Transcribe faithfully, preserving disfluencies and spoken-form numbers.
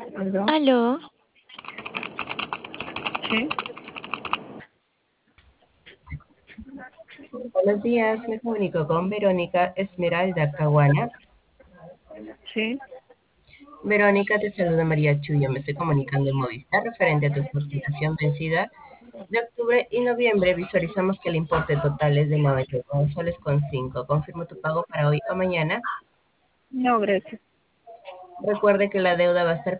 ¿Aló? Aló, Sí, Buenos días, me comunico con Verónica Esmeralda Caguana. sí. Verónica, te saluda María Chuyo, me estoy comunicando en Movistar referente a tu facturación vencida de octubre y noviembre. Visualizamos que el importe total es de noventa y nueve soles con cinco. Confirmo tu pago para hoy o mañana. No, gracias. Recuerde que la deuda va a estar